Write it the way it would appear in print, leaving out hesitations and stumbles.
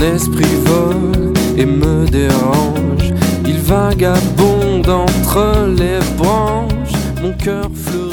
esprit vole et me dérange. Il vagabonde entre les branches, mon cœur fleurit.